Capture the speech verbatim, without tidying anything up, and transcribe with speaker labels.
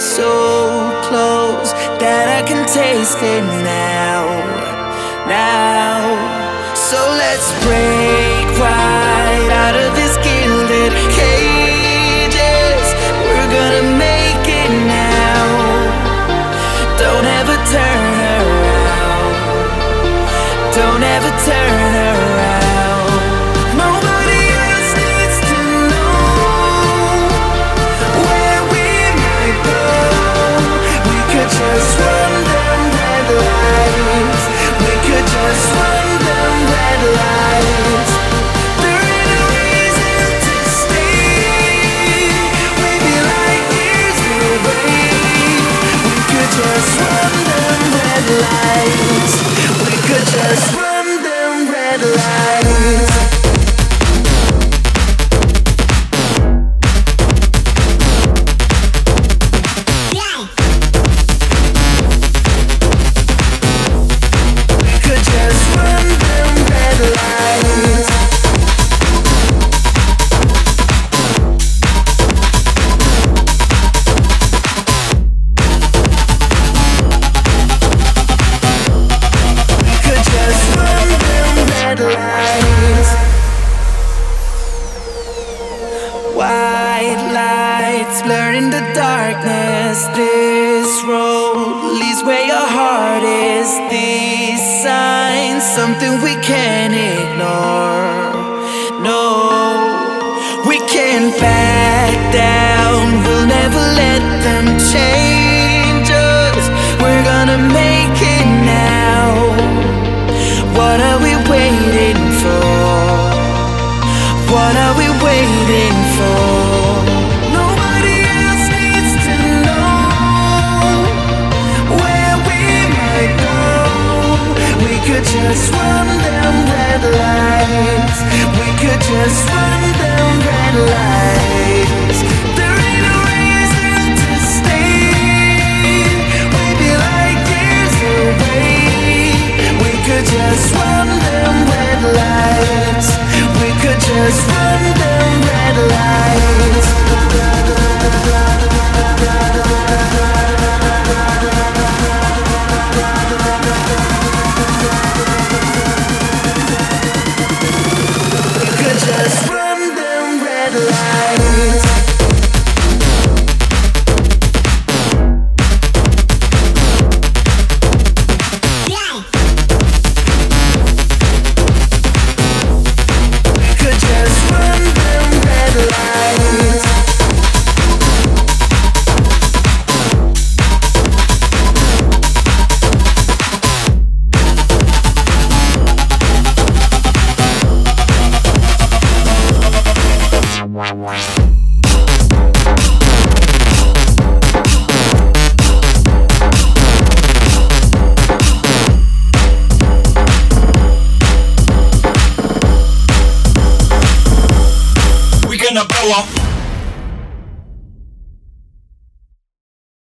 Speaker 1: so close that I can taste it now, now. So let's break right out of this gilded cages. We're gonna make it now. Don't ever turn around. Don't ever turn around. Nobody else needs to know where we might go. We could just run them red lights. We could just run them red lights. There ain't a reason to stay. We'd be like years away. We could just run them red lights. We could just run them red lights. White lights blurring the darkness. This road leads where your heart is. These signs, something we can't ignore. No, we can't back down. We'll never let them change us. We're gonna make it now. What are we waiting for? What are we waiting for? Nobody else needs to know where we might go. We could just run them red lights. We could just run them red lights. There ain't a reason to stay. We'd be like years away. We could just run them red lights. We could just run them red lights. We could just run them red lights.
Speaker 2: Blow up.